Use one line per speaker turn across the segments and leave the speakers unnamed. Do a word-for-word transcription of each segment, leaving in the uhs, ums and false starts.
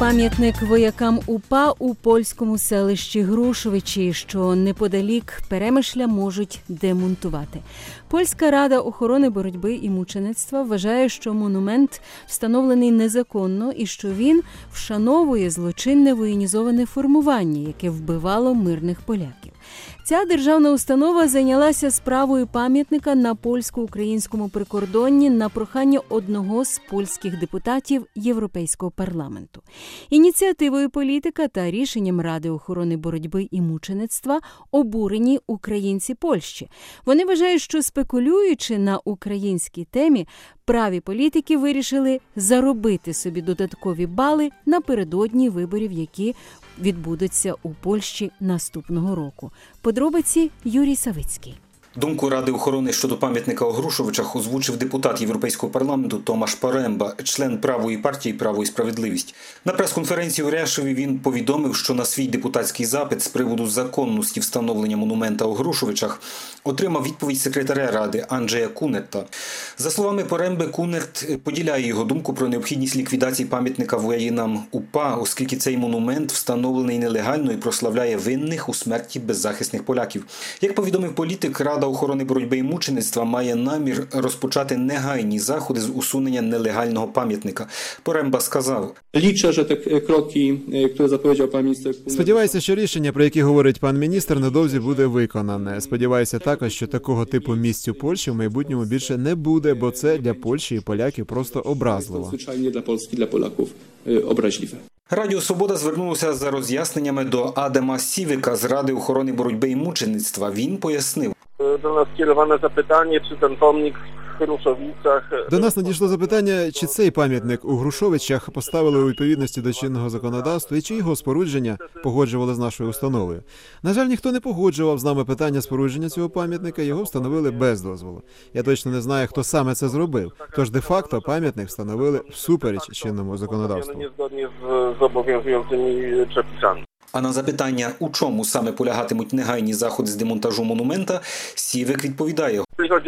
пам'ятник воякам УПА у польському селищі Грушовичі, що неподалік Перемишля, можуть демонтувати. Польська рада охорони боротьби і мучеництва вважає, що монумент встановлений незаконно і що він вшановує злочинне воєнізоване формування, яке вбивало мирних поляків. Ця державна установа зайнялася справою пам'ятника на польсько-українському прикордонні на прохання одного з польських депутатів Європейського парламенту. Ініціативою політика та рішенням Ради охорони боротьби і мучеництва обурені українці Польщі. Вони вважають, що спекулюючи на українській темі, праві політики вирішили заробити собі додаткові бали напередодні виборів, які відбудуться у Польщі наступного року. Подробиці Юрій Савицький.
Думку Ради охорони щодо пам'ятника у Грушовичах озвучив депутат Європейського парламенту Томаш Поремба, член правої партії «Право і справедливість». На прес-конференції у Ряшові він повідомив, що на свій депутатський запит з приводу законності встановлення монумента у Грушовичах отримав відповідь секретаря Ради Анджея Кунерта. За словами Поремби, Кунерт поділяє його думку про необхідність ліквідації пам'ятника воїнам УПА, оскільки цей монумент встановлений нелегально і прославляє винних у смерті беззахисних поляків. Як повідомив політик, Рада охорони боротьби і мучеництва має намір розпочати негайні заходи з усунення нелегального пам'ятника. Поремба сказав:
Лічу, що ті кроки, які заповідав пан міністр.
Сподіваюся, що рішення, про яке говорить пан міністр, недовзі буде виконане. Сподіваюся також, що такого типу місць у Польщі в майбутньому більше не буде, бо це для Польщі і поляків просто образливо.
Звичайно, для Польщі, для поляків образливе.
Радіо «Свобода» звернулося за роз'ясненнями до Адама Сівика з Ради охорони боротьби і мучеництва. Він пояснив:
До нас скероване запитання, чи цей помник в Грушовицях.
До нас надійшло запитання, чи цей пам'ятник у Грушовичах поставили у відповідності до чинного законодавства і чи його спорудження погоджували з нашою установою. На жаль, ніхто не погоджував з нами питання спорудження цього пам'ятника, його встановили без дозволу. Я точно не знаю, хто саме це зробив. Тож де-факто пам'ятник встановили всупереч чинному законодавству.
Незгодні з зобов'язуючими преписами.
А на запитання, у чому саме полягатимуть негайні заходи з демонтажу монумента, Сівик відповідає: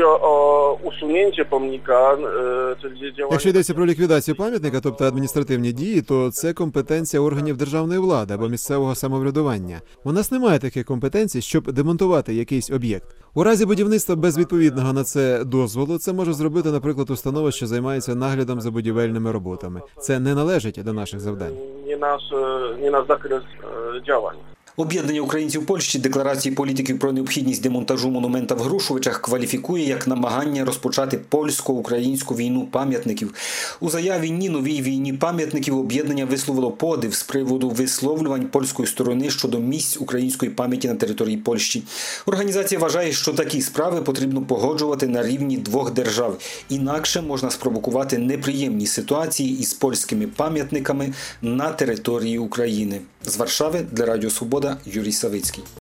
Якщо йдеться про ліквідацію пам'ятника, тобто адміністративні дії, то це компетенція органів державної влади або місцевого самоврядування. У нас немає таких компетенцій, щоб демонтувати якийсь об'єкт. У разі будівництва без відповідного на це дозволу, це може зробити, наприклад, установа, що займається наглядом за будівельними роботами. Це не належить до наших завдань.
Не наш, не наш закрес діянь.
Об'єднання українців Польщі декларації політиків про необхідність демонтажу монумента в Грушовичах кваліфікує як намагання розпочати польсько-українську війну пам'ятників. У заяві «Ні новій війні пам'ятників» об'єднання висловило подив з приводу висловлювань польської сторони щодо місць української пам'яті на території Польщі. Організація вважає, що такі справи потрібно погоджувати на рівні двох держав. Інакше можна спровокувати неприємні ситуації із польськими пам'ятниками на території України. З Варшави для Радіо «Свобода» Юрій Савицький.